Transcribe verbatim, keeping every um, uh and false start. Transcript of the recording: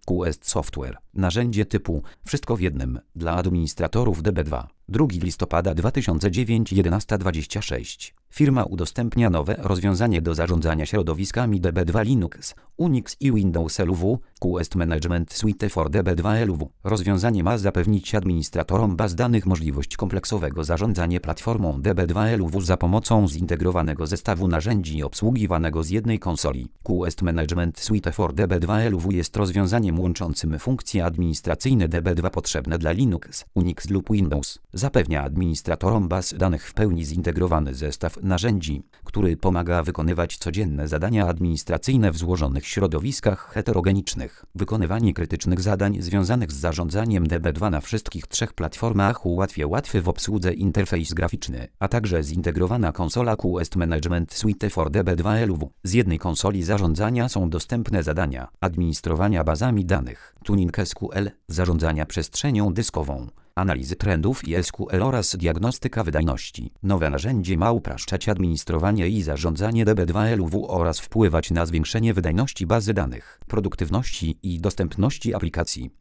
Quest Software. Narzędzie typu wszystko w jednym dla administratorów D B dwa. drugiego listopada dwa tysiące dziewięć jedenaście dwadzieścia sześć. Firma udostępnia nowe rozwiązanie do zarządzania środowiskami D B dwa Linux, Unix i Windows L W, Quest Management Suite for D B dwa L W. Rozwiązanie ma zapewnić administratorom baz danych możliwość kompleksowego zarządzania platformą D B dwa L W za pomocą zintegrowanego zestawu narzędzi obsługiwanego z jednej konsoli. Quest Management Suite for D B dwa L W jest rozwiązaniem łączącym funkcje administracyjne D B dwa potrzebne dla Linux, Unix lub Windows. Zapewnia administratorom baz danych w pełni zintegrowany zestaw narzędzi, który pomaga wykonywać codzienne zadania administracyjne w złożonych środowiskach heterogenicznych. Wykonywanie krytycznych zadań związanych z zarządzaniem D B dwa na wszystkich trzech platformach ułatwia łatwy w obsłudze interfejs graficzny, a także zintegrowana konsola Quest Management Suite for D B dwa L W. Z jednej konsoli zarządzania są dostępne zadania administrowania bazami danych, tuning S Q L, zarządzania przestrzenią dyskową, analizy trendów i S Q L oraz diagnostyka wydajności. Nowe narzędzie ma upraszczać administrowanie i zarządzanie D B dwa L W oraz wpływać na zwiększenie wydajności bazy danych, produktywności i dostępności aplikacji.